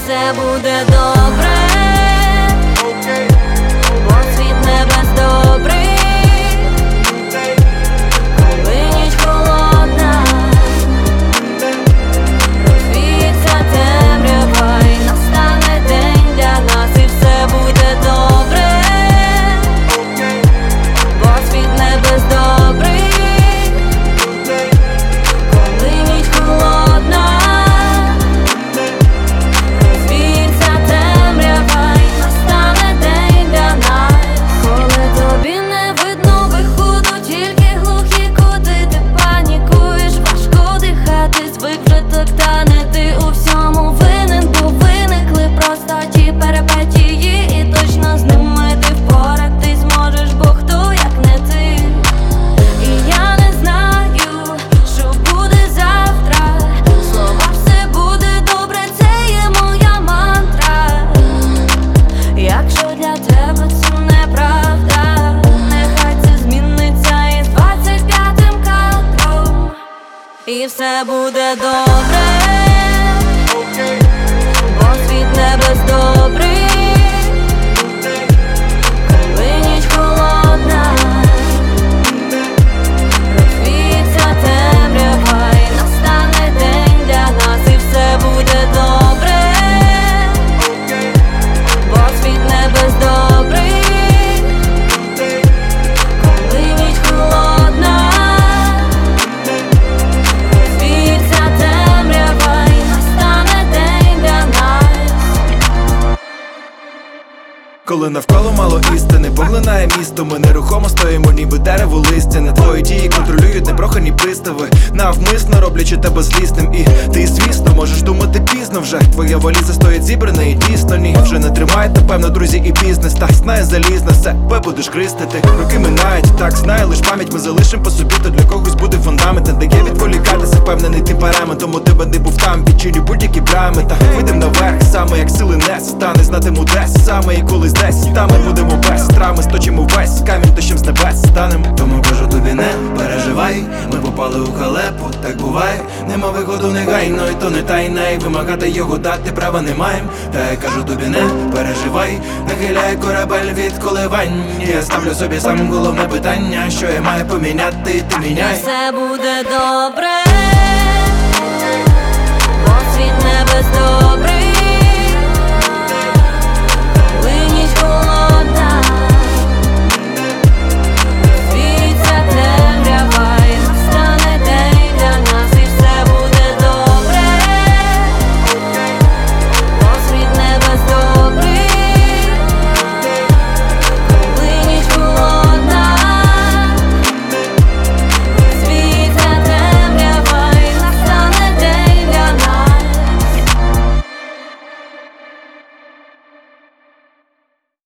все буде добре, бо світ небес добрий. Коли ніч холодна, розвіється темрява, і настане день для нас, і все буде добре, бо світ небес добрий. Коли ніч холодна, розвіється темрява, і настане день для нас. Коли тобі не видно виходу, тільки глухі кути, ти панікуєш, важко дихати, звик вже топтане, ти у всьому винен, бо виникли просто ті перипетії, і точно з ними ти впоратись зможеш, бо хто як не ти. І я не знаю, що буде завтра, слова все буде добре, це є моя мантра. Якщо для тебе це неправда, нехай це зміниться із 25-м кадром, і все буде добре, бо світ небес добрий. Коли ніч холодна, розвіється темрява, і настане день для нас, і все буде добре, бо світ небес добрий. Коли ніч холодна, розвіється темрява, і настане день для нас. Коли навколо мало істини, поглинає місто, ми нерухомо стоїмо, ніби дерево листя. Не твої дії контролюють непрохані пристави, навмисно роблячи тебе злісним. І ти, звісно, можеш думати пізно вже. Твоя валіза стоїть зібрана і дійсно ні. Вже не тримають, напевно, друзі і бізнес. Та знає залізно, себе будеш кристити. Роки минають, так знає лиш пам'ять. Ми залишим по собі, то для когось буде фундамент. Не дає відволікатися, впевнений темперамент. Тому тебе не був там, відчиню будь-які брами. Та вийдем наверх, саме як сили нес. Та не знатиму десь, саме і колись десь. Та ми будемо без страми, сточимо весь камінь, дощем з небес станем. Тому кажу тобі, не переживай, ми попали у халепу, так буває. Нема виходу негайно, і то не тайна, і вимагати його дати права не маєм. Та я кажу тобі, не переживай, нахиляй корабель від коливань. Я ставлю собі сам головне питання, що я маю поміняти, і ти міняй. Все буде добре,